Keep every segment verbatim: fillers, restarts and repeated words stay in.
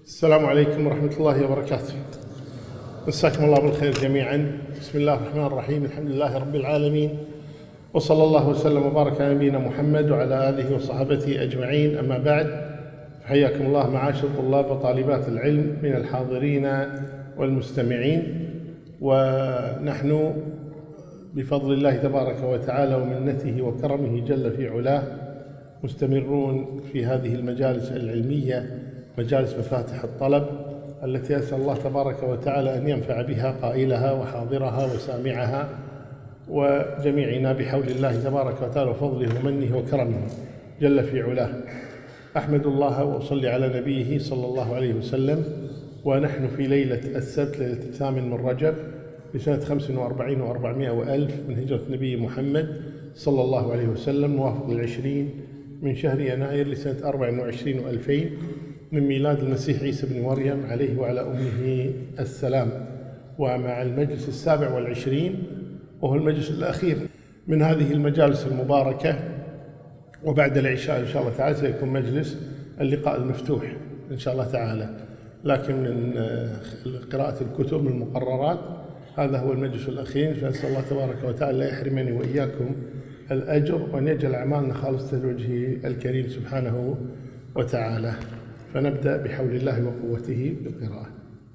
السلام عليكم ورحمة الله وبركاته. مساكم الله بالخير جميعا. بسم الله الرحمن الرحيم. الحمد لله رب العالمين، وصلى الله وسلم وبارك على نبينا محمد وعلى آله وصحبه أجمعين. أما بعد، حياكم الله معاشر طلاب وطالبات العلم من الحاضرين والمستمعين. ونحن بفضل الله تبارك وتعالى ومنته وكرمه جل في علاه مستمرون في هذه المجالس العلمية، مجالس مفاتح الطلب، التي أسأل الله تبارك وتعالى أن ينفع بها قائلها وحاضرها وسامعها وجميعنا بحول الله تبارك وتعالى وفضله ومنه وكرمه جل في علاه. أحمد الله وأصلي على نبيه صلى الله عليه وسلم. ونحن في ليلة السبت، ليلة الثامن من رجب لسنة خمس وأربعين وأربعمائة وألف من هجرة نبي محمد صلى الله عليه وسلم، موافق العشرين من شهر يناير لسنة أربع وعشرين وألفين من ميلاد المسيح عيسى بن مريم عليه وعلى أمه السلام. ومع المجلس السابع والعشرين، وهو المجلس الأخير من هذه المجالس المباركة، وبعد العشاء إن شاء الله تعالى سيكون مجلس اللقاء المفتوح إن شاء الله تعالى. لكن من قراءة الكتب من المقررات هذا هو المجلس الأخير، فأسأل الله تبارك وتعالى لا يحرمني وإياكم الأجر، وأن يجعل أعمالنا خالصة لوجهه الكريم سبحانه وتعالى. فنبدأ بحول الله وقوته بالقراءة.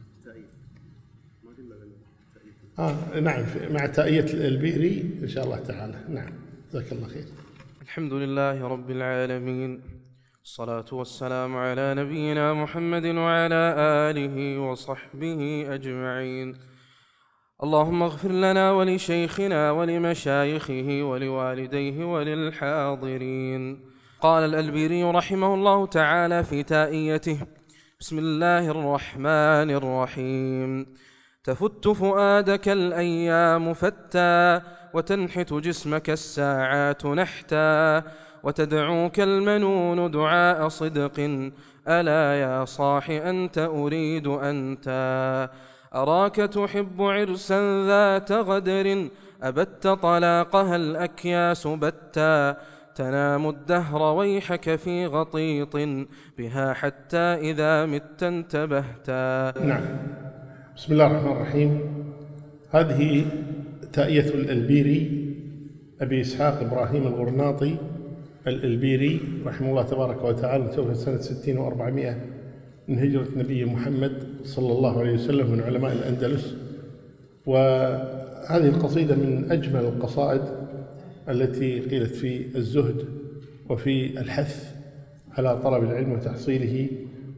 آه نعم، مع تائية البيري إن شاء الله تعالى. نعم، جزاك الله خير. الحمد لله رب العالمين، الصلاة والسلام على نبينا محمد وعلى آله وصحبه أجمعين. اللهم اغفر لنا ولشيخنا ولمشايخه ولوالديه وللحاضرين. قال الألبيري رحمه الله تعالى في تائيته: بسم الله الرحمن الرحيم. تفت فؤادك الأيام فتى، وتنحت جسمك الساعات نحتا، وتدعوك المنون دعاء صدق، ألا يا صاح أنت أريد أنت. أراك تحب عرسا ذات غدر، أبت طلاقها الأكياس بتا، تنام الدهر ويحك في غطيط بها حتى إذا مت انتبهتا. نعم، بسم الله الرحمن الرحيم. هذه تائية الألبيري أبي إسحاق إبراهيم الغرناطي الألبيري رحمه الله تبارك وتعالى، توفى سنة ستين وأربعمائة من هجرة نبي محمد صلى الله عليه وسلم، من علماء الأندلس. وهذه القصيدة من أجمل القصائد التي قيلت في الزهد وفي الحث على طلب العلم وتحصيله.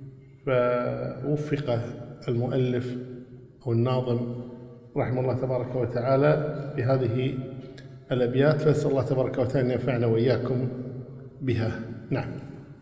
فوفق المؤلف أو الناظم رحمه الله تبارك وتعالى بهذه الأبيات، فأسأل الله تبارك وتعالى أن ينفعنا وإياكم بها. نعم.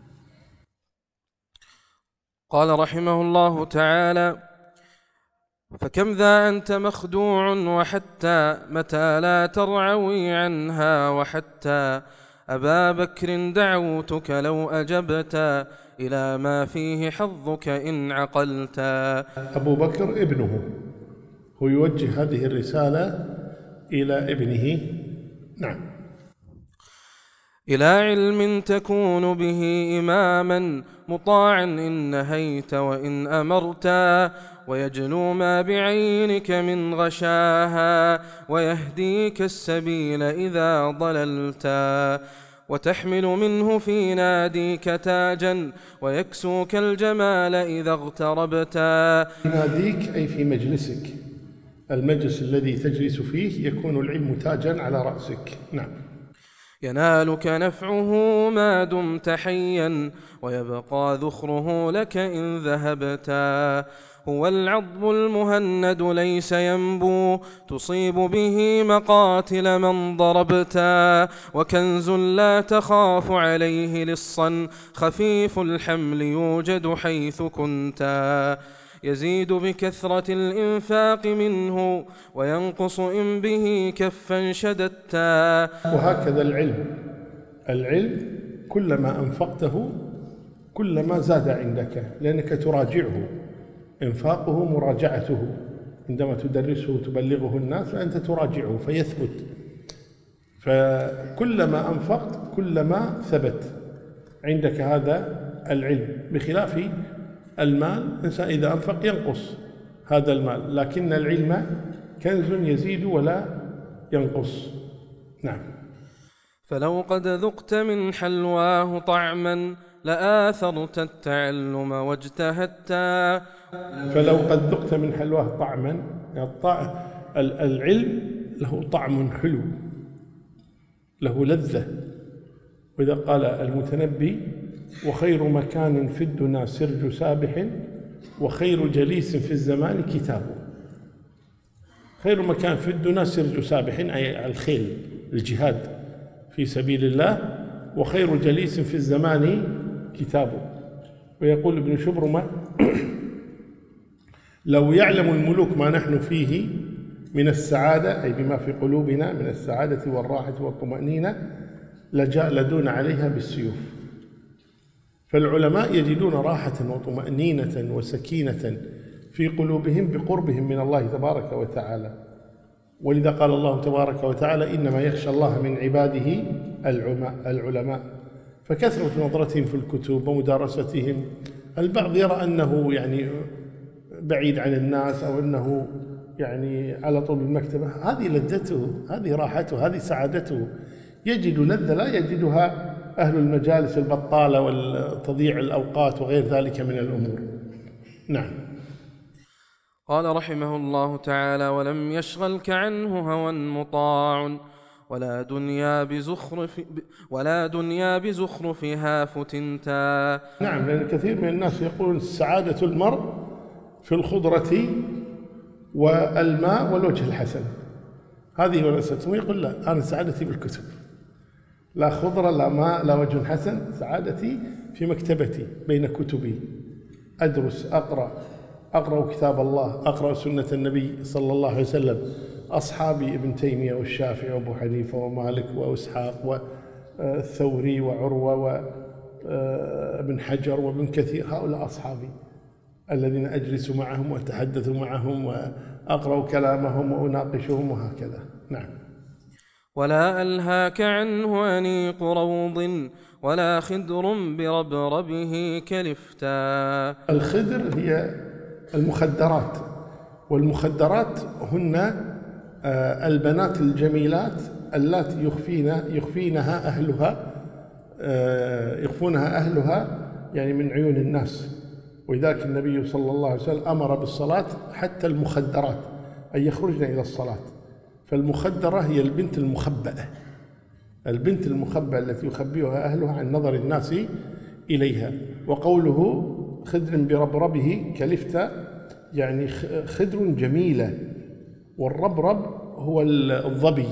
قال رحمه الله تعالى: فكم ذا أنت مخدوع وحتى، متى لا ترعوي عنها وحتى. أبا بكر دعوتك لو أجبت، إلى ما فيه حظك إن عقلت. أبو بكر ابنه، هو يوجه هذه الرسالة إلى ابنه. نعم. إلى علم تكون به إماما، مطاعا إن نهيت وإن أمرت، ويجلو ما بعينك من غشاها، ويهديك السبيل إذا ضللت. وتحمل منه في ناديك تاجا، ويكسوك الجمال إذا اغتربت. ناديك أي في مجلسك، المجلس الذي تجلس فيه يكون العلم تاجا على رأسك. نعم. ينالك نفعه ما دمت حيا، ويبقى ذخره لك إن ذهبت. هو العضب المهند ليس ينبو، تصيب به مقاتل من ضربت. وكنز لا تخاف عليه لصا، خفيف الحمل يوجد حيث كنت. يزيد بكثرة الإنفاق منه، وينقص إن به كفا شددتا. وهكذا العلم، العلم كلما أنفقته كلما زاد عندك، لأنك تراجعه. إنفاقه مراجعته، عندما تدرسه وتبلغه الناس فأنت تراجعه فيثبت. فكلما أنفقت كلما ثبت عندك هذا العلم، بخلاف المال الإنسان إذا أنفق ينقص هذا المال، لكن العلم كنز يزيد ولا ينقص. نعم. فلو قد ذقت من حلواه طعما لآثرت التعلم واجتهدت. فلو قد ذقت من حلواه طعما، العلم له طعم حلو، له لذة. وإذا قال المتنبي: وخير مكان في الدنا سرج سابح، وخير جليس في الزمان كتابه. خير مكان في الدنا سرج سابح، أي الخيل، الجهاد في سبيل الله، وخير جليس في الزمان كتابه. ويقول ابن شبرمة: لو يعلم الملوك ما نحن فيه من السعادة، أي بما في قلوبنا من السعادة والراحة والطمأنينة، لجالدون عليها بالسيوف. فالعلماء يجدون راحة وطمأنينة وسكينة في قلوبهم بقربهم من الله تبارك وتعالى. ولذا قال الله تبارك وتعالى: إنما يخشى الله من عباده العلماء. فكثرة نظرتهم في الكتب ومدارستهم، البعض يرى أنه يعني بعيد عن الناس، أو أنه يعني على طول المكتبة. هذه لذته، هذه راحته، هذه سعادته. يجد لذة لا يجدها أهل المجالس البطالة وتضييع الأوقات وغير ذلك من الأمور. نعم. قال رحمه الله تعالى: ولم يشغلك عنه هوى مطاع، ولا دنيا بزخرف ولا دنيا بزخرفها فتنتا. نعم، لأن كثير من الناس يقولون سعادة المرء في الخضرة والماء والوجه الحسن، هذه ورثتهم. يقول: لا، أنا سعادتي بالكتب، لا خضرة لا ماء لا وجه حسن، سعادتي في مكتبتي بين كتبي، أدرس، أقرأ أقرأ كتاب الله، أقرأ سنة النبي صلى الله عليه وسلم، أصحابي ابن تيمية والشافعي وأبو حنيفة ومالك وإسحاق والثوري وعروة وابن حجر وابن كثير، هؤلاء أصحابي الذين أجلس معهم وأتحدث معهم وأقرأ كلامهم وأناقشهم وهكذا. نعم. ولا ألهاك عنه أنيق روض، ولا خدر بربربه كلفتا. الخدر هي المخدرات، والمخدرات هن البنات الجميلات اللاتي يخفين يخفينها أهلها يخفونها أهلها يعني من عيون الناس. ولذلك النبي صلى الله عليه وسلم أمر بالصلاة حتى المخدرات أن يخرجن إلى الصلاة. فالمخدرة هي البنت المخبأة، البنت المخبأة التي يخبئها أهلها عن نظر الناس إليها. وقوله خدر بربربه كلفت يعني خدر جميلة، والربرب هو الظبي،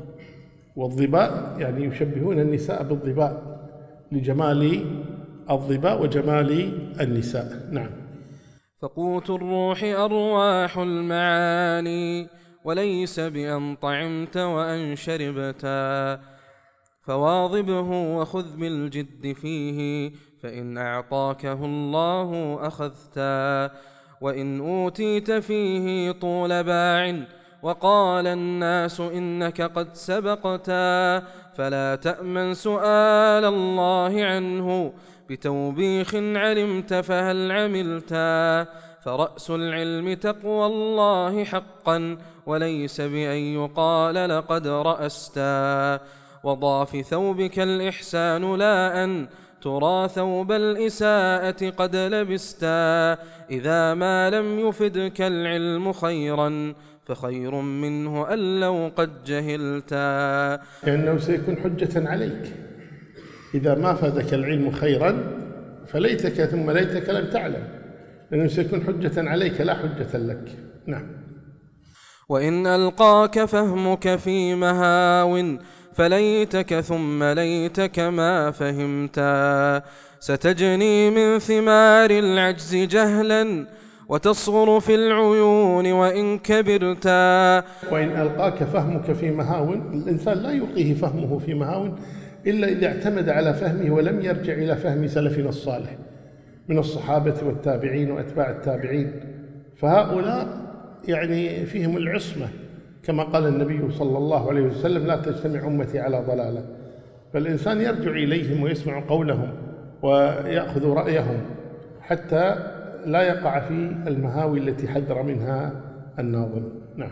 والظباء يعني يشبهون النساء بالظباء لجمال الظباء وجمال النساء. نعم. فقوت الروح أرواح المعاني، وليس بأن طعمت وأن شربتا. فواظبه وخذ بالجد فيه، فإن أعطاكه الله أخذتا. وإن أوتيت فيه طول باع، وقال الناس إنك قد سبقتا، فلا تأمن سؤال الله عنه بتوبيخ علمت فهل عملتا. فرأس العلم تقوى الله حقا، وليس بأن يقال لقد رأستا. وضع في ثوبك الإحسان لا أن ترى ثوب الإساءة قد لبستا. إذا ما لم يفدك العلم خيرا، فخير منه أن لو قد جهلتا. لأنه سيكون حجة عليك إذا ما فادك العلم خيرا، فليتك ثم ليتك لم تعلم، لأنه سيكون حجة عليك لا حجة لك. نعم. وإن ألقاك فهمك في مهاو، فليتك ثم ليتك ما فهمتا. ستجني من ثمار العجز جهلا، وتصغر في العيون وإن كبرتا. وإن ألقاك فهمك في مهاون، الإنسان لا يلقيه فهمه في مهاون إلا إذا اعتمد على فهمه ولم يرجع إلى فهم سلفنا الصالح من الصحابة والتابعين وأتباع التابعين. فهؤلاء يعني فيهم العصمة، كما قال النبي صلى الله عليه وسلم: لا تجتمع أمتي على ضلالة. فالإنسان يرجع إليهم ويسمع قولهم ويأخذ رأيهم حتى لا يقع في المهاوي التي حذر منها الناظم. نعم.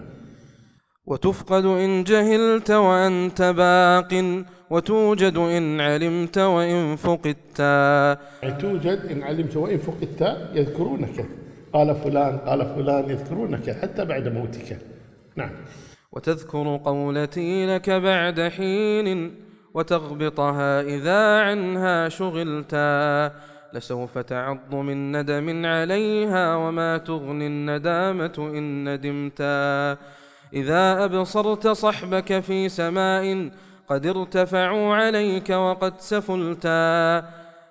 وتفقد إن جهلت وأنت باق، وتوجد إن علمت وإن فقدت. يعني توجد إن علمت وإن فقدت، يذكرونك، قال فلان قال فلان، يذكرونك حتى بعد موتك. نعم. وتذكر قولتي لك بعد حين، وتغبطها إذا عنها شغلتا. لسوف تعض من ندم عليها، وما تغني الندامة إن ندمتا. إذا أبصرت صحبك في سماء، قد ارتفعوا عليك وقد سفلتا.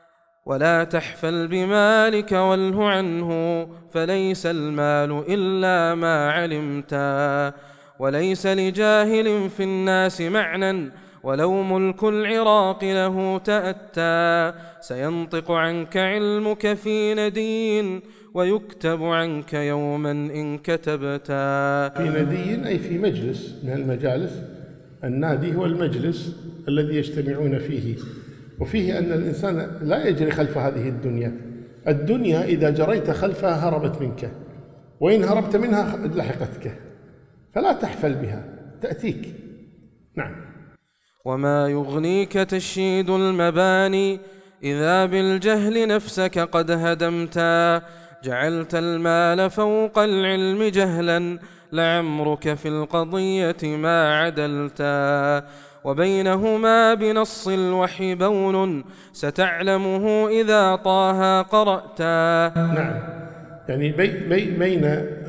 ولا تحفل بمالك واله عنه، فليس المال إلا ما علمتا. وليس لجاهل في الناس معنى، ولو ملك العراق له تأتى. سينطق عنك علمك في ندي، ويكتب عنك يوما إن كتبتا. في ندي أي في مجلس من المجالس. النادي هو المجلس الذي يجتمعون فيه، وفيه أن الإنسان لا يجري خلف هذه الدنيا. الدنيا إذا جريت خلفها هربت منك، وإن هربت منها لحقتك، فلا تحفل بها، تأتيك. نعم. وما يغنيك تشييد المباني، إذا بالجهل نفسك قد هدمتا. جعلت المال فوق العلم جهلا، لعمرك في القضية ما عدلتا. وبينهما بنص الوحي بون، ستعلمه إذا طه قرأتا. نعم. يعني بي بي بين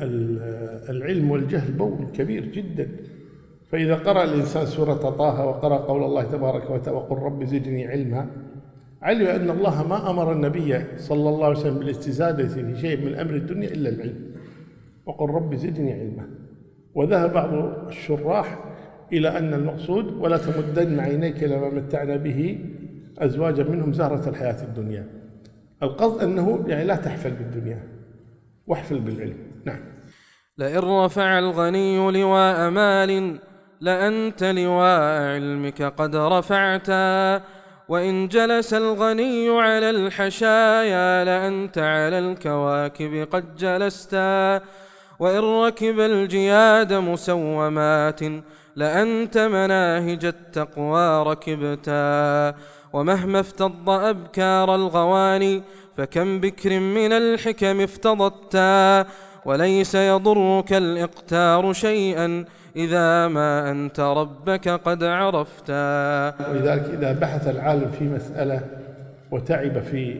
العلم والجهل بون كبير جدا. فإذا قرأ الإنسان سورة طه وقرأ قول الله تبارك وتعالى وقل رب زدني علما، علم أن الله ما أمر النبي صلى الله عليه وسلم بالاستزادة في شيء من أمر الدنيا إلا العلم. وقل رب زدني علما. وذهب بعض الشراح إلى أن المقصود ولا تمدن عينيك إلى ما متعنا به أزواجا منهم زهرة الحياة الدنيا. القصد أنه يعني لا تحفل بالدنيا، واحفل بالعلم. نعم. لئن رفع الغني لواء مال، لأنت لواء علمك قد رفعتا. وإن جلس الغني على الحشايا، لأنت على الكواكب قد جلستا. وإن ركب الجياد مسومات، لأنت مناهج التقوى ركبتا. ومهما افتض أبكار الغواني، فكم بكر من الحكم افتضتا. وليس يضرك الإقتار شيئا، إذا ما أنت ربك قد عرفتا. ولذلك إذا بحث العالم في مسألة وتعب في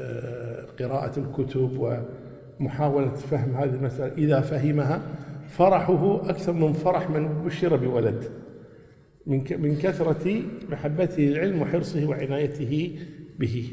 قراءة الكتب ومحاولة فهم هذه المسألة، إذا فهمها فرحه أكثر من فرح من بشر بولد، من كثرة محبته للعلم وحرصه وعنايته به.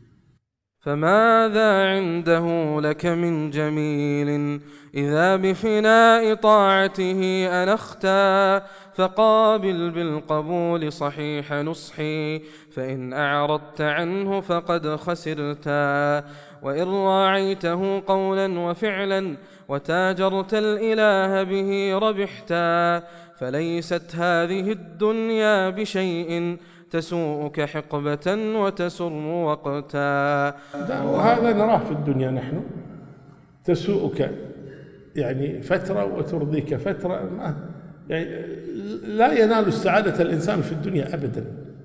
فماذا عنده لك من جميل، إذا بفناء طاعته أنختا. فقابل بالقبول صحيح نصحي، فإن أعرضت عنه فقد خسرتا. وإن راعيته قولا وفعلا، وتاجرت الإله به ربحتا. فليست هذه الدنيا بشيء، تسوءك حقبة وتسر وقتا. وهذا نراه في الدنيا نحن، تسوءك يعني فترة وترضيك فترة. يعني لا ينال السعادة الإنسان في الدنيا أبدا،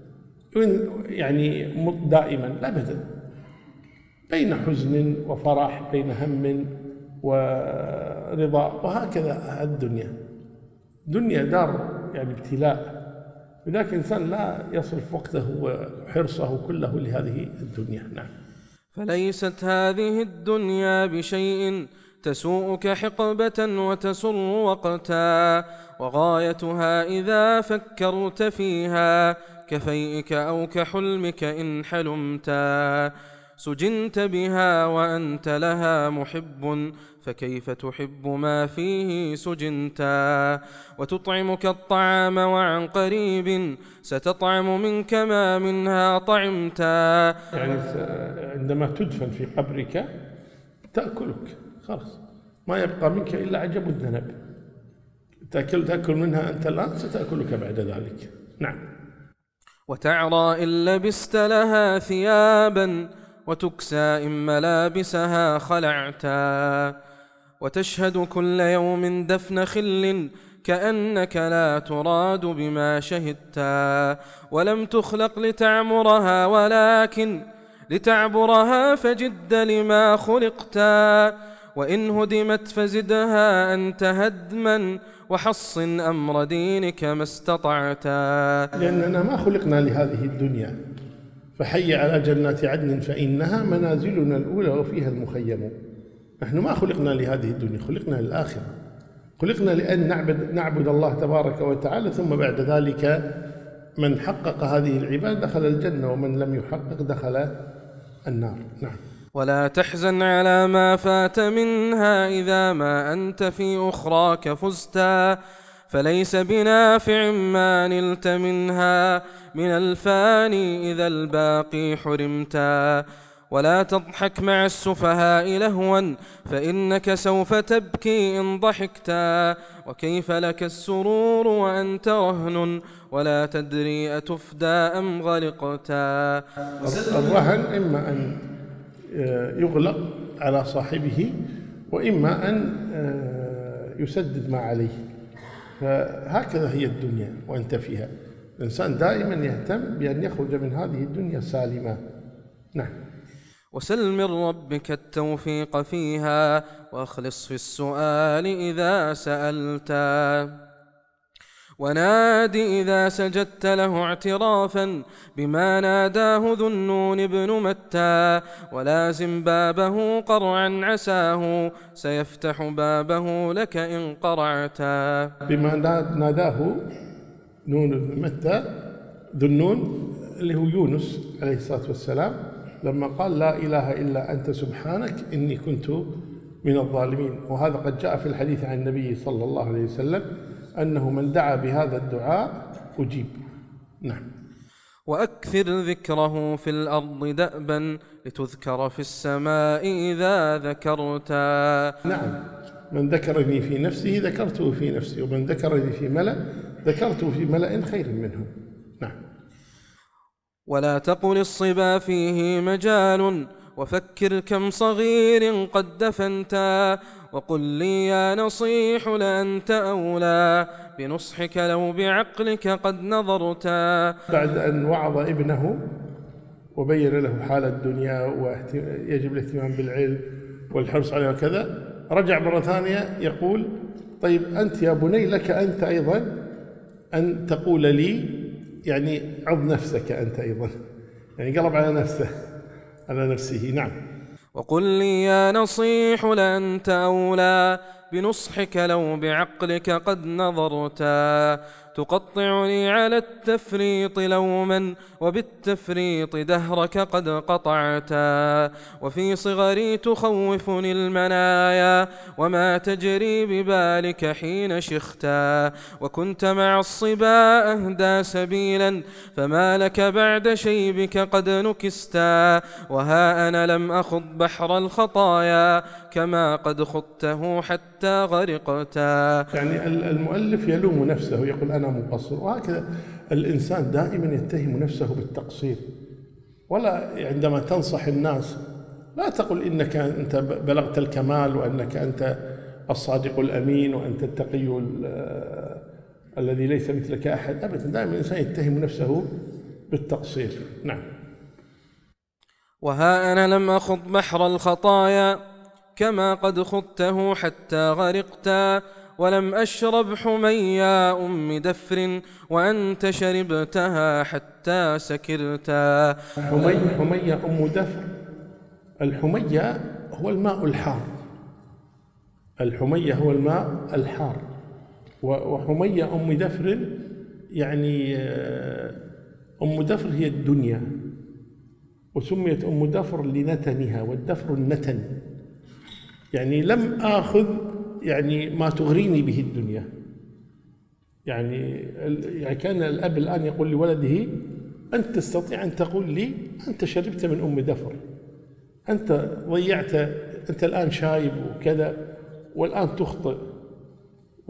يعني دائما أبدا، بين حزن وفرح، بين هم ورضا، وهكذا الدنيا. دنيا دار يعني ابتلاء، لذلك الإنسان لا يصرف وقته وحرصه كله لهذه الدنيا. نعم. فليست هذه الدنيا بشيء، تسوءك حقبة وتسر وقتا. وغايتها إذا فكرت فيها، كفيئك أو كحلمك إن حلمتا. سجنت بها وأنت لها محب، فكيف تحب ما فيه سجنتا. وتطعمك الطعام وعن قريب، ستطعم منك ما منها طعمتا. يعني عندما تدفن في قبرك تأكلك، خلاص ما يبقى منك إلا عجب الذنب. تأكل تأكل منها أنت الآن، ستأكلك بعد ذلك. نعم. وتعرى إن لبست لها ثيابا، وتكسى إن ملابسها خلعتا، وتشهد كل يوم دفن خل كأنك لا تراد بما شهدتا، ولم تخلق لتعمرها ولكن لتعبرها فجد لما خلقتا، وإن هدمت فزدها أنت هدما وحصن أمر دينك ما استطعتا. لأننا ما خلقنا لهذه الدنيا، فحي على جنات عدن فإنها منازلنا الأولى وفيها المخيم. نحن ما خلقنا لهذه الدنيا، خلقنا للآخرة، خلقنا لأن نعبد, نعبد الله تبارك وتعالى، ثم بعد ذلك من حقق هذه العبادة دخل الجنة، ومن لم يحقق دخل النار. نعم. ولا تحزن على ما فات منها إذا ما أنت في أخراك فزتا، فليس بنافع ما نلت منها من الفاني إذا الباقي حرمتا. ولا تضحك مع السفهاء لهوا فإنك سوف تبكي إن ضحكتا، وكيف لك السرور وأنت رهن ولا تدري أتفدى أم غلقتا. الرهن إما أن يغلق على صاحبه، وإما أن يسدد ما عليه، فهكذا هي الدنيا وأنت فيها. الإنسان دائما يهتم بأن يخرج من هذه الدنيا سالما. نعم. وسل من ربك التوفيق فيها واخلص في السؤال إذا سألتا، ونادي إذا سجدت له اعترافا بما ناداه ذو النون بن متى، ولازم بابه قرعا عساه سيفتح بابه لك إن قرعتا. بما ناداه نون بن متى، ذو النون اللي هو يونس عليه الصلاة والسلام، لما قال لا إله إلا أنت سبحانك إني كنت من الظالمين. وهذا قد جاء في الحديث عن النبي صلى الله عليه وسلم أنه من دعا بهذا الدعاء أجيب. نعم. وأكثر ذكره في الأرض دأبا لتذكر في السماء إذا ذكرتا. نعم. من ذكرني في نفسه ذكرته في نفسي، ومن ذكرني في ملأ ذكرته في ملأ خير منه. نعم. ولا تقل الصبا فيه مجال وفكر كم صغير قد دفنتا، وقل لي يا نصيح لأنت أولى بنصحك لو بعقلك قد نظرتا. بعد أن وعظ ابنه وبين له حال الدنيا ويجب الاهتمام بالعلم والحرص عليه وكذا، رجع مرة ثانية يقول طيب أنت يا بني لك أنت أيضا أن تقول لي، يعني عظ نفسك أنت أيضا، يعني قلب على نفسه على نفسه. نعم. وقل لي يا نصيح لأنت أولى بنصحك لو بعقلك قد نظرتا، تقطعني على التفريط لوما وبالتفريط دهرك قد قطعتا، وفي صغري تخوفني المنايا وما تجري ببالك حين شختا، وكنت مع الصبا أهدى سبيلا فما لك بعد شيبك قد نكستا، وها أنا لم أخض بحر الخطايا كما قد خضته حتى غرقتا. يعني المؤلف يلوم نفسه يقول أنا مقصر، وهكذا الإنسان دائما يتهم نفسه بالتقصير. ولا عندما تنصح الناس لا تقل إنك أنت بلغت الكمال وأنك أنت الصادق الأمين وأنت التقي الذي ليس مثلك أحد، أبدا. دائما الإنسان يتهم نفسه بالتقصير. نعم. وها أنا لم أخض بحر الخطايا كما قد خضته حتى غرقتا، ولم أشرب حميا أم دفر وأنت شربتها حتى سكرتا. حمي حميا أم دفر، الحمية هو الماء الحار، الحمية هو الماء الحار، وحمية أم دفر يعني أم دفر هي الدنيا، وسميت أم دفر لنتنها، والدفر النتن، يعني لم آخذ يعني ما تغريني به الدنيا. يعني يعني كان الأب الآن يقول لولده أنت تستطيع أن تقول لي أنت شربت من أم دفر، أنت ضيعت، أنت الآن شايب وكذا والآن تخطئ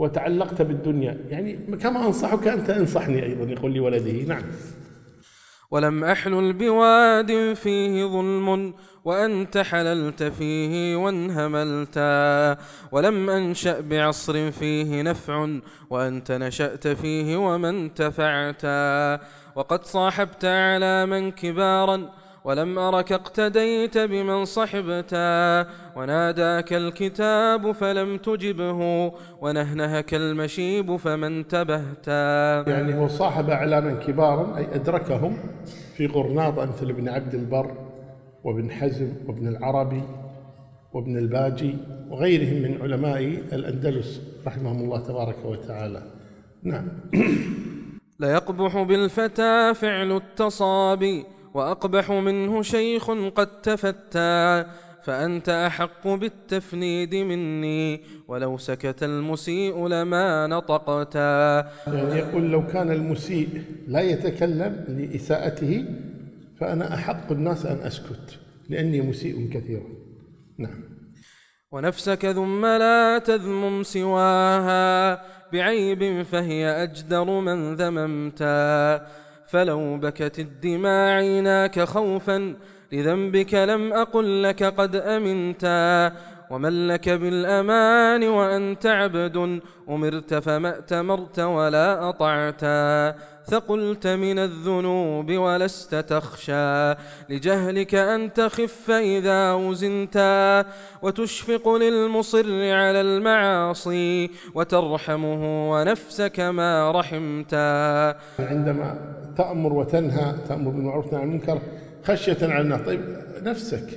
وتعلقت بالدنيا، يعني كما أنصحك أنت انصحني أيضا، يقول لولده. نعم. ولم أحلل بواد فيه ظلم وأنت حللت فيه وانهملتا، ولم أنشأ بعصر فيه نفع وأنت نشأت فيه وما انتفعتا، وقد صاحبت على من كبارا ولم أرك اقتديت بمن صحبتا، وناداك الكتاب فلم تجبه ونهنهك المشيب فما انتبهتا. يعني هو صاحب أعلاما كبارا أي أدركهم في غرناط أمثل ابن عبد البر وابن حزم وابن العربي وابن الباجي وغيرهم من علماء الأندلس رحمهم الله تبارك وتعالى. نعم. ليقبح بالفتى فعل التصابي وأقبح منه شيخ قد تفتى، فأنت أحق بالتفنيد مني ولو سكت المسيء لما نطقتا. يعني يقول لو كان المسيء لا يتكلم لإساءته فأنا أحق الناس أن أسكت لأني مسيء كثيرا. نعم. ونفسك ثم لا تذمم سواها بعيب فهي أجدر من ذممتا، فلو بكت الدماء عيناك خوفا لذنبك لم أقل لك قد أمنتا، ومن لك بالأمان وأنت عبد أمرت فما ائتمرت ولا أطعتا، ثقلت من الذنوب ولست تخشى لجهلك أن تخف إذا وزنتا، وتشفق للمصر على المعاصي وترحمه ونفسك ما رحمتا. عندما تأمر وتنهى، تأمر بالمعروف وتنهى عن المنكر خشية على الناس. طيب نفسك،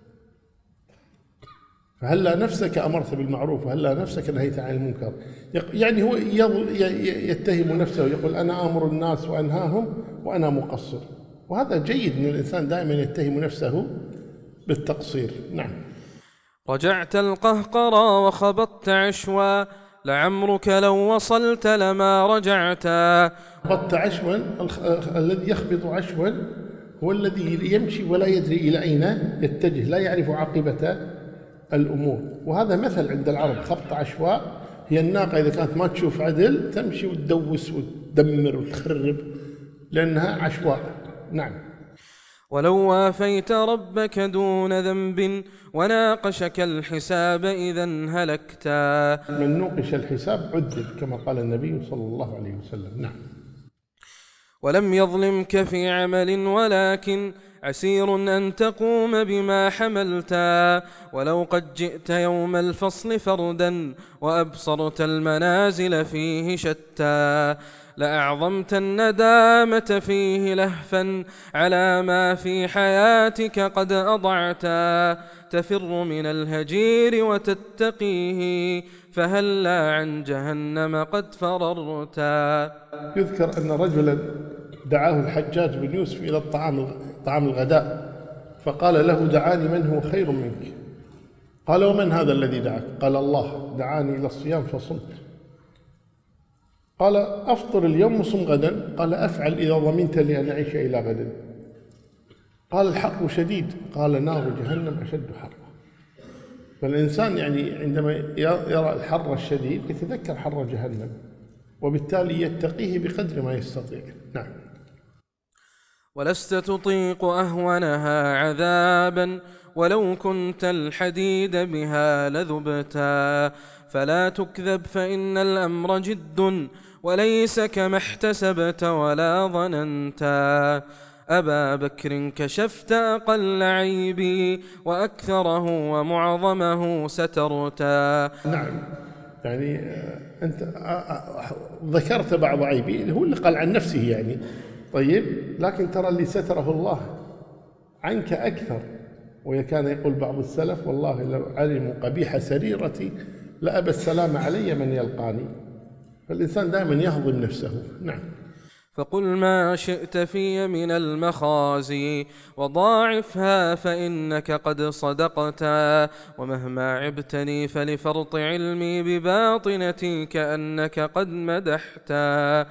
فهلا نفسك أمرت بالمعروف وهلا نفسك نهيت عن المنكر. يعني هو يتهم نفسه يقول أنا آمر الناس وأنهاهم وأنا مقصر، وهذا جيد أن الإنسان دائما يتهم نفسه بالتقصير. نعم. رجعت القهقرى وخبطت عشوا لعمرك لو وصلت لما رجعتا. خبطت عشوا، الذي يخبط عشوا هو الذي يمشي ولا يدري إلى أين يتجه، لا يعرف عاقبة الأمور. وهذا مثل عند العرب، خبط عشواء هي الناقة إذا كانت ما تشوف عدل تمشي وتدوس وتدمر وتخرب لأنها عشواء. نعم. ولو وافيت ربك دون ذنب وناقشك الحساب إذا هلكتا. من نوقش الحساب عذب كما قال النبي صلى الله عليه وسلم. نعم. ولم يظلمك في عمل ولكن عسير أن تقوم بما حملتا، ولو قد جئت يوم الفصل فردا وأبصرت المنازل فيه شتى، لأعظمت الندامة فيه لهفا على ما في حياتك قد أضعتا، تفر من الهجير وتتقيه فهلا عن جهنم قد فررتا. يذكر أن رجلا دعاه الحجاج بن يوسف إلى الطعام طعام الغداء، فقال له دعاني من هو خير منك. قال ومن هذا الذي دعاك؟ قال الله دعاني إلى الصيام فصمت. قال أفطر اليوم وصم غدا. قال أفعل إذا ضمنت لي أن أعيش إلى غد. قال الحر شديد. قال نار جهنم أشد حرا. فالإنسان يعني عندما يرى الحر الشديد يتذكر حر جهنم وبالتالي يتقيه بقدر ما يستطيع. نعم. ولست تطيق أهونها عذابا ولو كنت الحديد بها لذبتا، فلا تكذب فإن الأمر جد وليس كما احتسبت ولا ظننتا، أبا بكر كشفت أقل عيبي وأكثره ومعظمه سترتا. نعم. يعني أنت ذكرت بعض عيبي هو اللي قال عن نفسه يعني. طيب لكن ترى اللي ستره الله عنك أكثر. وكان يقول بعض السلف والله لو علموا قبيح سريرتي لأبى السلام علي من يلقاني. فالإنسان دائما يهضم نفسه. نعم. فقل ما شئت في من المخازي وضاعفها فإنك قد صدقتا، ومهما عبتني فلفرط علمي بباطنتي كأنك قد مدحتا،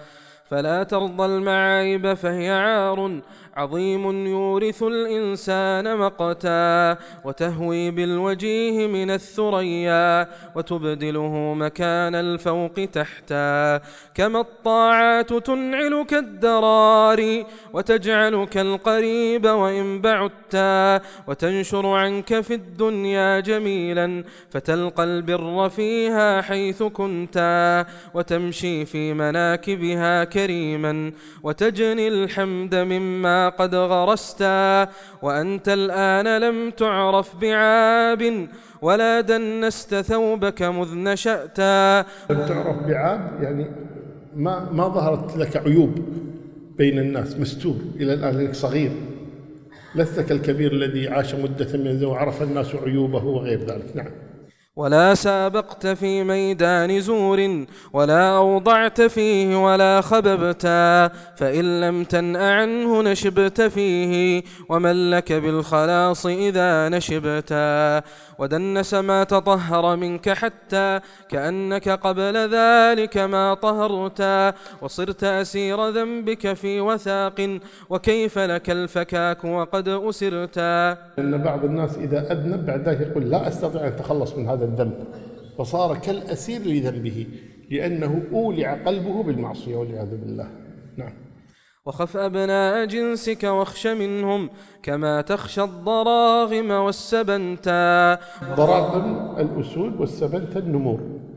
فلا ترضى المعايب فهي عار عظيم يورث الإنسان مقتا، وتهوي بالوجيه من الثريا وتبدله مكان الفوق تحتا. كما الطاعات تنعلك الدراري وتجعلك القريب وإن بعدتا، وتنشر عنك في الدنيا جميلا فتلقى البر فيها حيث كنتا، وتمشي في مناكبها كريما وتجني الحمد مما قد غرستا. وأنت الآن لم تعرف بعاب ولا دنست ثوبك مذ نشأتا. لم تعرف بعاب يعني ما ما ظهرت لك عيوب بين الناس، مستور إلى الآن لأنك صغير، لست كالكبير الذي عاش مدة من الزمن وعرف الناس عيوبه وغير ذلك. نعم. ولا سابقت في ميدان زور ولا أوضعت فيه ولا خببتا، فإن لم تنأ عنه نشبت فيه ومن لك بالخلاص إذا نشبتا. ودنس ما تطهر منك حتى كأنك قبل ذلك ما طهرتا، وصرت أسير ذنبك في وثاق وكيف لك الفكاك وقد أسرتا. أن بعض الناس إذا أذنب بعد ذلك يقول لا أستطيع أن أتخلص من هذا الذنب، فصار كالأسير لذنبه لأنه أولع قلبه بالمعصية والعياذ بالله. نعم. وخف أبناء جنسك واخش منهم كما تخشى الضراغم والسبنتا. الضراغم الأسود والسبنتا النمور.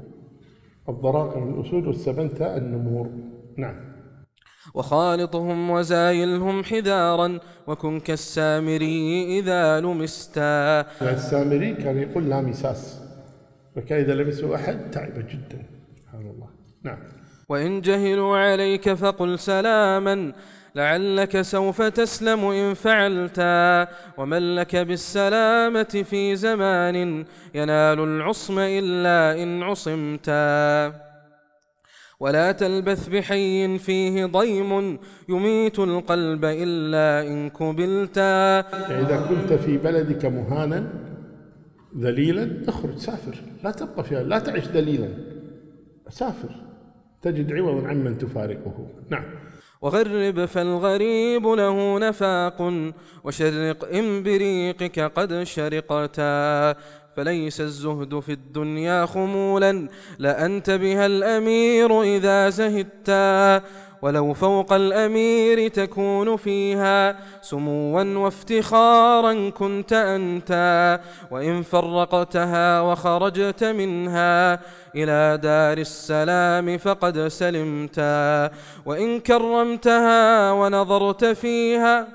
الضراغم الأسود والسبنتا النمور. نعم. وخالطهم وزايلهم حذارا وكن كالسامري إذا لمستا. السامري كان يقول لا مساس، فكان إذا لمسه أحد تعب جدا. سبحان الله. نعم. وإن جهلوا عليك فقل سلاما لعلك سوف تسلم إن فعلتا، ومن لك بالسلامة في زمان ينال العصم إلا إن عصمتا. ولا تلبث بحي فيه ضيم يميت القلب إلا إن كبلتا. يعني إذا كنت في بلدك مهانا ذليلا اخرج سافر، لا تبقى فيها، لا تعيش ذليلا، سافر تجد عوضا عمن تفارقه. نعم. وغرب فالغريب له نفاق وشرق إن بريقك قد شرقتا، فليس الزهد في الدنيا خمولا لأنت بها الأمير إذا زهدتا، ولو فوق الأمير تكون فيها سموا وافتخارا كنت أنت، وإن فرقتها وخرجت منها إلى دار السلام فقد سلمتا، وإن كرمتها ونظرت فيها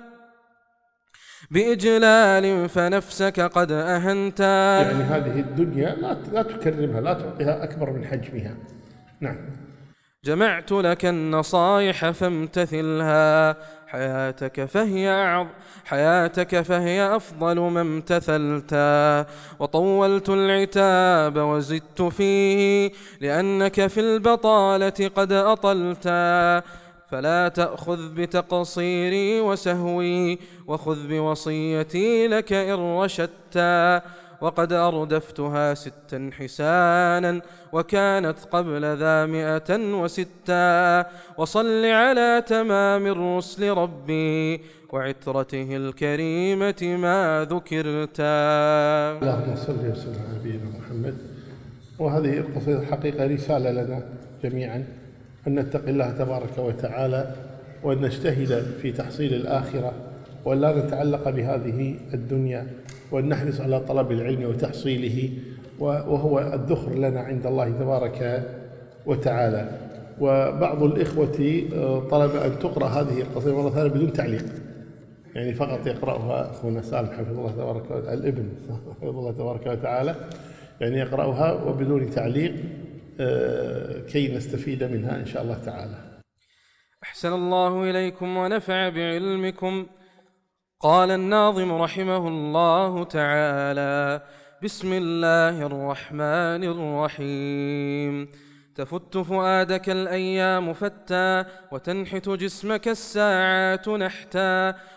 بإجلال فنفسك قد أهنتا. يعني هذه الدنيا لا لا تكرمها، لا تعطيها أكبر من حجمها. نعم. جمعت لك النصائح فامتثلها حياتك فهي أعظ حياتك فهي أفضل ما امتثلتا، وطولت العتاب وزدت فيه لأنك في البطالة قد أطلتا، فلا تأخذ بتقصيري وسهوي وخذ بوصيتي لك إن رشدتا، وقد أردفتها ستا حسانا وكانت قبل ذا مئة وستا، وصل على تمام الرسل ربي وعترته الكريمة ما ذكرتا. اللهم صل وسلم على نبينا محمد. وهذه القصيدة الحقيقة رسالة لنا جميعا أن نتقي الله تبارك وتعالى وأن نجتهد في تحصيل الآخرة وأن لا نتعلق بهذه الدنيا، وأن نحرص على طلب العلم وتحصيله، وهو الذخر لنا عند الله تبارك وتعالى. وبعض الإخوة طلب أن تقرأ هذه القصيدة مرة ثانية بدون تعليق، يعني فقط يقرأها أخونا سالم حفظه الله تبارك وتعالى، الابن حفظه الله تبارك وتعالى، يعني يقرأها وبدون تعليق كي نستفيد منها إن شاء الله تعالى. أحسن الله إليكم ونفع بعلمكم. قال الناظم رحمه الله تعالى: بسم الله الرحمن الرحيم. تفت فؤادك الأيام فتى وتنحت جسمك الساعات نحتا،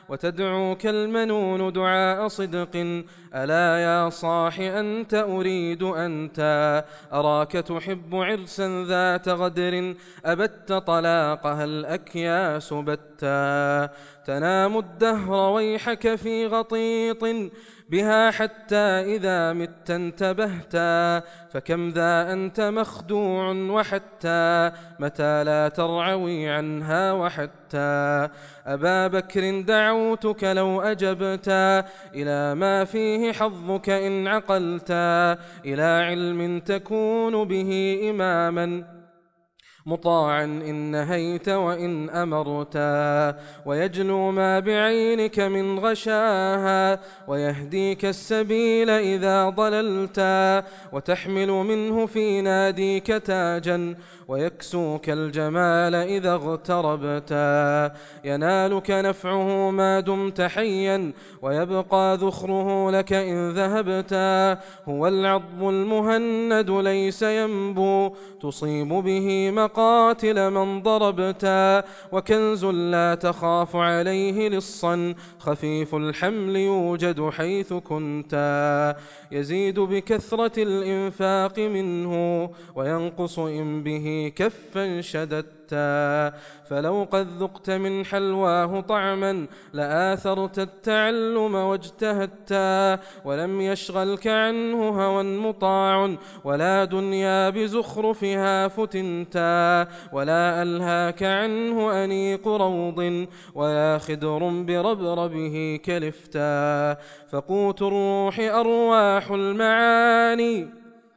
وتدعوك المنون دعاء صدق. ألا يا صاح أنت أريد أنت، أراك تحب عرسا ذات غدر، أبت طلاقها الأكياس بتا. تنام الدهر ويحك في غطيط بها حتى إذا مت انتبهتا، فكم ذا أنت مخدوع وحتى متى لا ترعوي عنها وحتى. أبا بكر دعوتك لو أجبتا إلى ما فيه حظك إن عقلتا، إلى علم تكون به إماما مطاعا إن نهيت وإن أمرتا، ويجلو ما بعينك من غشاها، ويهديك السبيل إذا ضللتا، وتحمل منه في ناديك تاجا، ويكسوك الجمال إذا اغتربتا. ينالك نفعه ما دمت حيا، ويبقى ذخره لك إن ذهبتا. هو العضب المهند ليس ينبو، تصيب به مقاتل من ضربتا، وكنز لا تخاف عليه لصا، خفيف الحمل يوجد حيث كنتا. يزيد بكثرة الإنفاق منه، وينقص إن به كفا شددتا. فلو قد ذقت من حلواه طعما لآثرت التعلم واجتهدتا، ولم يشغلك عنه هوى مطاع، ولا دنيا بزخرفها فتنتا، ولا ألهاك عنه أنيق روض، ولا خدر بربربه كلفتا. فقوت الروح أرواح المعاني،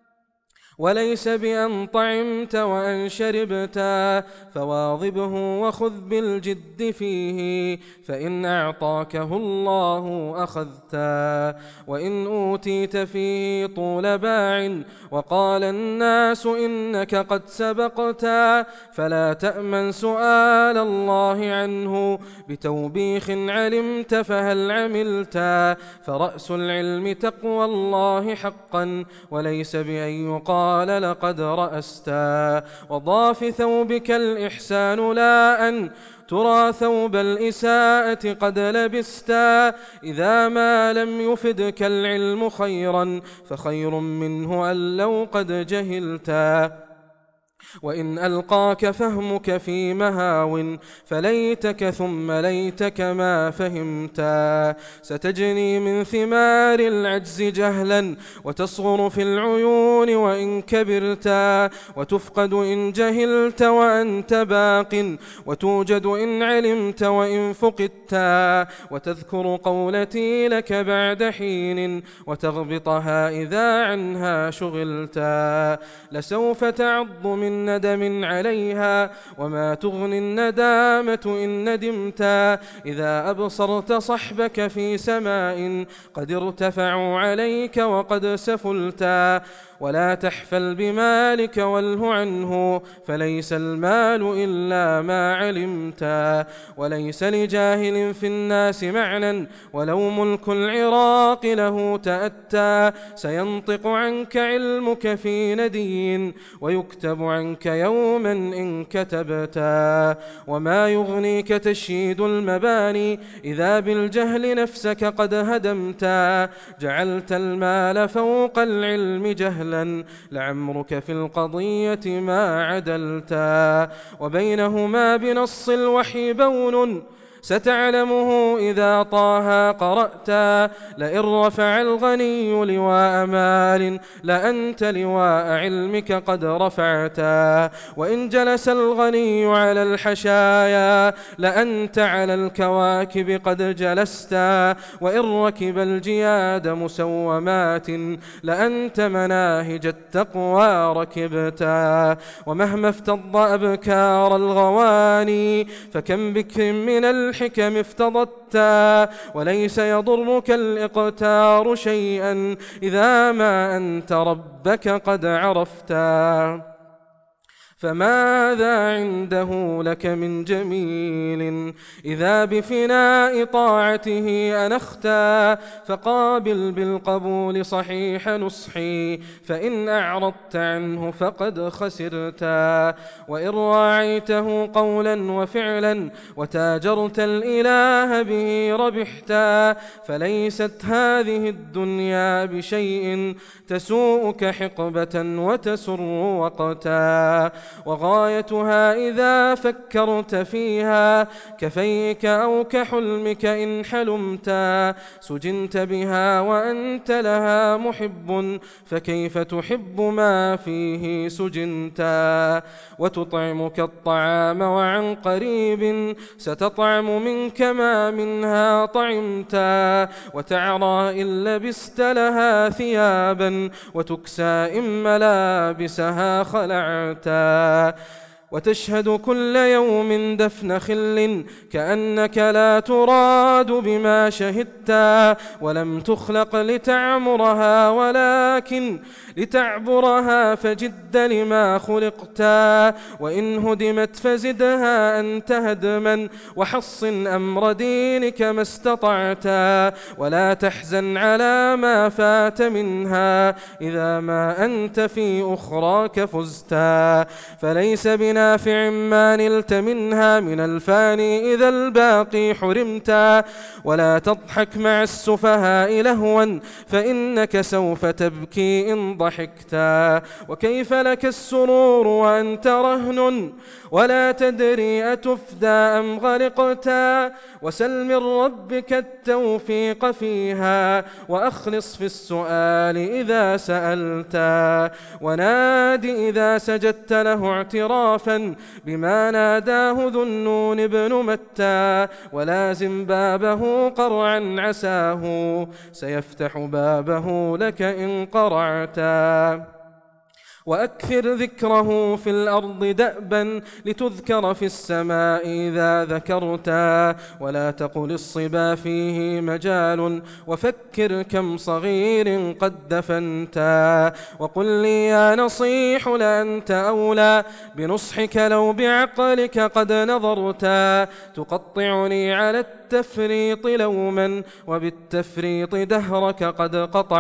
وليس بأن طعمت وأن شربتا. فواظبه وخذ بالجد فيه، فإن أعطاكه الله أخذتا. وإن أوتيت فيه طول باع، وقال الناس إنك قد سبقتا، فلا تأمن سؤال الله عنه بتوبيخ علمت فهل عملتا. فرأس العلم تقوى الله حقا، وليس بأن يقال قال لقد رأستا. وضاف ثوبك الإحسان لا أن ترى ثوب الإساءة قد لبستا. إذا ما لم يفدك العلم خيرا، فخير منه أن لو قد جهلتا. وإن ألقاك فهمك في مهاو، فليتك ثم ليتك ما فهمتا. ستجني من ثمار العجز جهلا، وتصغر في العيون وإن كبرتا. وتفقد إن جهلت وأنت باق، وتوجد إن علمت وإن فقدتا. وتذكر قولتي لك بعد حين، وتغبطها إذا عنها شغلتا. لسوف تعض من ندم عليها، وما تغني الندامة إن ندمتا. إذا أبصرت صحبك في سماء قد ارتفعوا عليك وقد سفلتا. ولا تحفل بمالك واله عنه، فليس المال إلا ما علمتا. وليس لجاهل في الناس معنى، ولو ملك العراق له تأتى. سينطق عنك علمك في ندي، ويكتب عنك يوما إن كتبتا. وما يغنيك تشييد المباني، إذا بالجهل نفسك قد هدمتا. جعلت المال فوق العلم جهلا، لعمرك في القضية ما عدلتا. وبينهما بنص الوحي بون، ستعلمه إذا طه قرأتا. لئن رفع الغني لواء مال، لأنت لواء علمك قد رفعتا. وإن جلس الغني على الحشايا، لأنت على الكواكب قد جلستا. وإن ركب الجياد مسومات، لأنت مناهج التقوى ركبتا. ومهما افتض أبكار الغواني، فكم بكر من الحكم افتضتا. وليس يضرك الإقتار شيئا، إذا ما أنت ربك قد عرفتا. فماذا عنده لك من جميل؟ إذا بفناء طاعته أنختا فقابل بالقبول صحيح نصحي، فإن أعرضت عنه فقد خسرتا. وإن راعيته قولا وفعلا وتاجرت الإله به ربحتا، فليست هذه الدنيا بشيء تسوءك حقبة وتسر وقتا. وغايتها إذا فكرت فيها كفيك أو كحلمك إن حلمتا، سجنت بها وأنت لها محب، فكيف تحب ما فيه سجنتا. وتطعمك الطعام وعن قريب ستطعم منك ما منها طعمتا، وتعرى إن لبست لها ثيابا وتكسى إن ملابسها خلعتا. وتشهد كل يوم دفن خل كأنك لا تراد بما شهدتا، ولم تخلق لتعمرها ولكن لتعبرها، فجد لما خلقتا. وإن هدمت فزدها أنت هدما، وحصن أمر دينك ما استطعتا. ولا تحزن على ما فات منها إذا ما أنت في أخراك فزتا، فليس بنافع ما نلت منها من الفاني إذا الباقي حرمتا. ولا تضحك مع السفهاء لهوا، فإنك سوف تبكي إن ضحكتا. وكيف لك السرور وأنت رهن، ولا تدري أتفدى أم غرقتا. وسل من ربك التوفيق فيها، وأخلص في السؤال إذا سألتا. ونادي إذا سجدت له اعترافا بما ناداه ذو النون بن متى، ولازم بابه قرعا عساه سيفتح بابه لك إن قرعتا. وأكثر ذكره في الأرض دأبا لتذكر في السماء إذا ذكرتا. ولا تقل الصبا فيه مجال، وفكر كم صغير قد دفنتا. وقل لي يا نصيح لأنت أولى بنصحك لو بعقلك قد نظرتا. تقطعني على التفريط لوما، وبالتفريط دهرك قد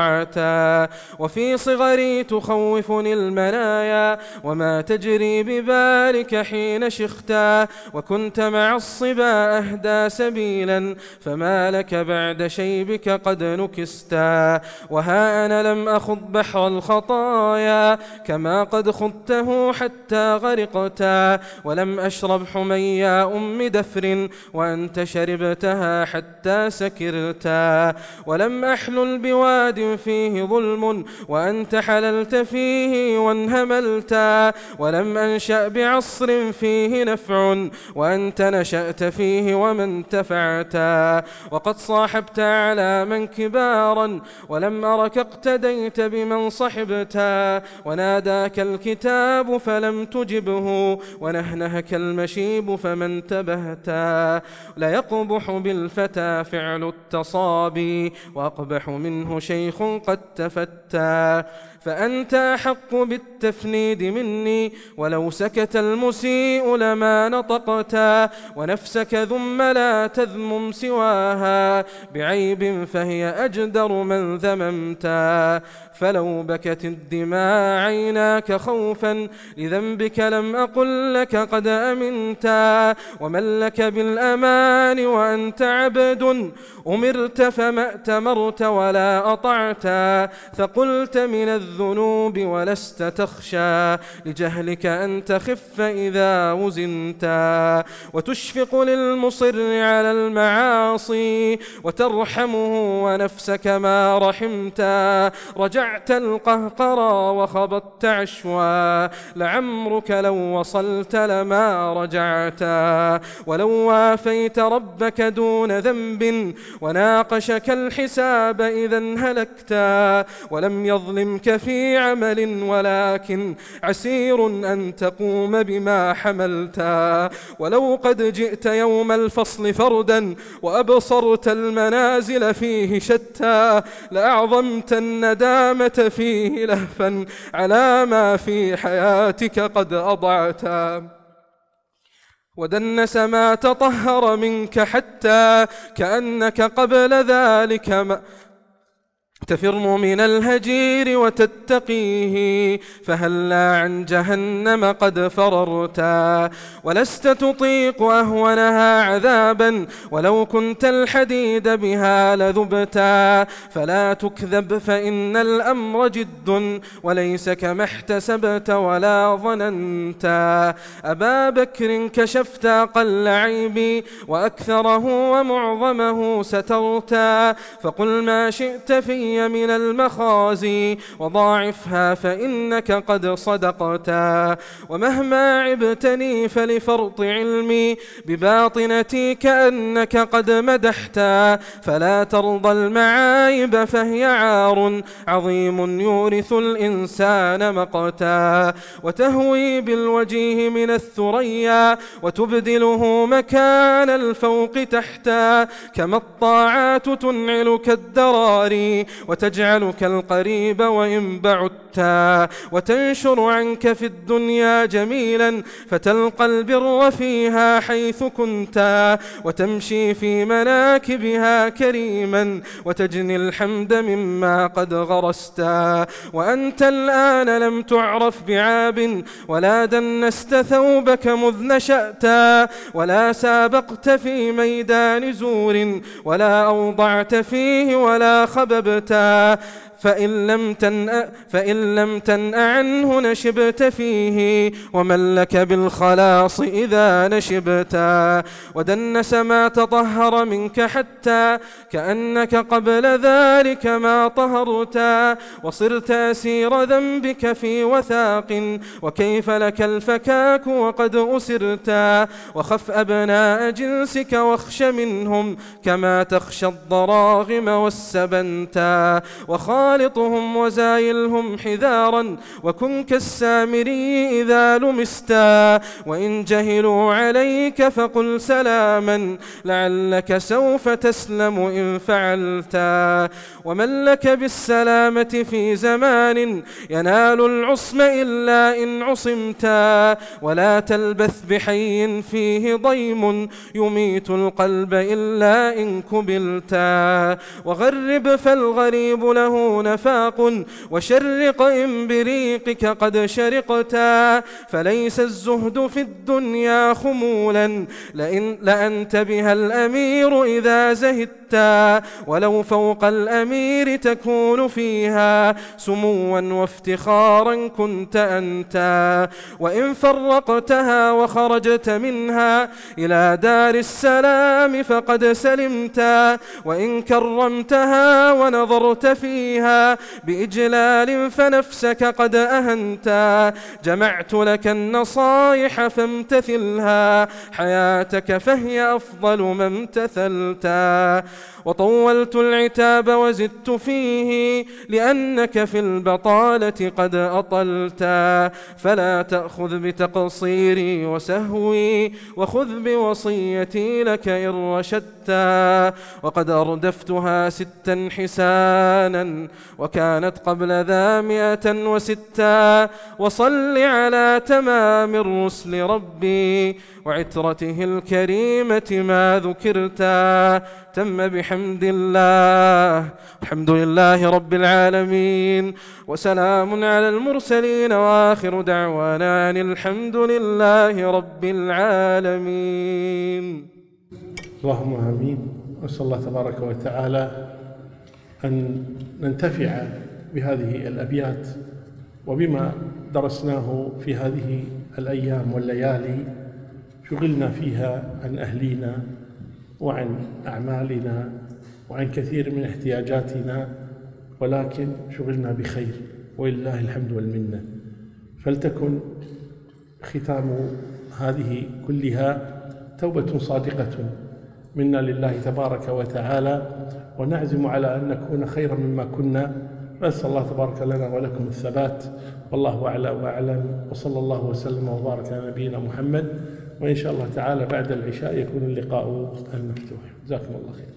قطعتا. وفي صغري تخوفني المنايا، وما تجري ببالك حين شختا. وكنت مع الصبا أهدى سبيلا، فما لك بعد شيبك قد نكستا. وها أنا لم أخض بحر الخطايا كما قد خضته حتى غرقتا. ولم أشرب حميا أم دفر وأنت شربتها حتى سكرتا. ولم أحلل بواد فيه ظلم وأنت حللت فيه وانهملتا. ولم أنشأ بعصر فيه نفع وأنت نشأت فيه وما انتفعتا. وقد صاحبت على من كبارا ولم أرك اقتديت بمن صحبتا. وناداك الكتاب فلم تجبه، ونهنهك المشيب فما انتبهتا. ليقبح بالفتى فعل التصابي، وأقبح منه شيخ قد تفتى. فأنت أحق بالتفنيد مني، ولو سكت المسيء لما نطقتا. ونفسك ذم لا تذمم سواها، بعيب فهي أجدر من ذممتا. فلو بكت الدماء عيناك خوفا لذنبك لم أقل لك قد أمنتا. ومن لك بالأمان وأنت عبد، أمرت فما ائتمرت ولا أطعتا. فقلت من الذنوب ولست تخشى، لجهلك أن تخف إذا وزنتا. وتشفق للمصر على المعاصي، وترحمه ونفسك ما رحمتا. رجعت القهقرى وخبطت عشوا، لعمرك لو وصلت لما رجعتا. ولو وافيت ربك دون ذنب وناقشك الحساب إذا هلكتا. ولم يظلمك في عمل ولكن عسير أن تقوم بما حملتا. ولو قد جئت يوم الفصل فردا وأبصرت المنازل فيه شتى لأعظمت الندامة فيه لهفا على ما في حياتك قد أضعتا. ودنس ما تطهر منك حتى كأنك قبل ذلك ما تفر من الهجير وتتقيه فهلا عن جهنم قد فررتا. ولست تطيق أهونها عذابا ولو كنت الحديد بها لذبتا. فلا تكذب فإن الأمر جد وليس كما احتسبت ولا ظننتا. أبا بكر كشفت أقل عيبي وأكثره ومعظمه سترتا. فقل ما شئت في من المخازي وضاعفها فإنك قد صدقتا. ومهما عبتني فلفرط علمي بباطنتي كأنك قد مدحتا. فلا ترضى المعايب فهي عار عظيم يورث الإنسان مقتا. وتهوي بالوجيه من الثريا وتبدله مكان الفوق تحتا. كما الطاعات تنعلك الدراري وتجعلك القريب وإن بعدتا. وتنشر عنك في الدنيا جميلا فتلقى البر فيها حيث كنتا. وتمشي في مناكبها كريما وتجني الحمد مما قد غرستا. وأنت الآن لم تعرف بعاب ولا دنست ثوبك مذ نشأتا. ولا سابقت في ميدان زور ولا أوضعت فيه ولا خببتا. فإن لم تنأ, فإن لم تنأ عنه نشبت فيه ومن لك بالخلاص إذا نشبتا. ودنس ما تطهر منك حتى كأنك قبل ذلك ما طهرتا. وصرت أسير ذنبك في وثاق وكيف لك الفكاك وقد أسرتا. وخف أبناء جنسك واخش منهم كما تخشى الضراغم والسبنتا. وخالطهم وزايلهم حذارا وكن كالسامري إذا لمستا. وإن جهلوا عليك فقل سلاما لعلك سوف تسلم إن فعلتا. ومن لك بالسلامة في زمان ينال العصم إلا إن عصمتا. ولا تلبث بحي فيه ضيم يميت القلب إلا إن كبلتا. وغرب فالغريب له نفاق وشرق إن بريقك قد شرقتا. فليس الزهد في الدنيا خمولا لئن لأنت بها الأمير إذا زهدتا. ولو فوق الأمير تكون فيها سموا وافتخارا كنت أنتا. وإن فرقتها وخرجت منها إلى دار السلام فقد سلمتا. وإن كرمتها ونظرت فيها بإجلال فنفسك قد أهنتا. جمعت لك النصائح فامتثلها حياتك فهي أفضل ما امتثلتا. وطولت العتاب وزدت فيه لأنك في البطالة قد أطلتا. فلا تأخذ بتقصيري وسهوي وخذ بوصيتي لك إن رشدتا. وقد أردفتها ستا حسانا وكانت قبل ذا مئة وستا. وصل على تمام الرسل ربي وعترته الكريمة ما ذكرتا. تم بحمد الله الحمد لله رب العالمين وسلام على المرسلين وآخر دعوانا أن الحمد لله رب العالمين. اللهم آمين. وأسأل الله تبارك وتعالى أن ننتفع بهذه الأبيات وبما درسناه في هذه الأيام والليالي شغلنا فيها عن أهلينا وعن أعمالنا وعن كثير من احتياجاتنا، ولكن شغلنا بخير ولله الحمد والمنة. فلتكن ختام هذه كلها توبة صادقة منا لله تبارك وتعالى، ونعزم على أن نكون خيرا مما كنا وأسأل الله تبارك لنا ولكم الثبات، والله أعلى وأعلم، وصلى الله وسلم وبارك على نبينا محمد. وإن شاء الله تعالى بعد العشاء يكون اللقاء المفتوح. جزاكم الله خير.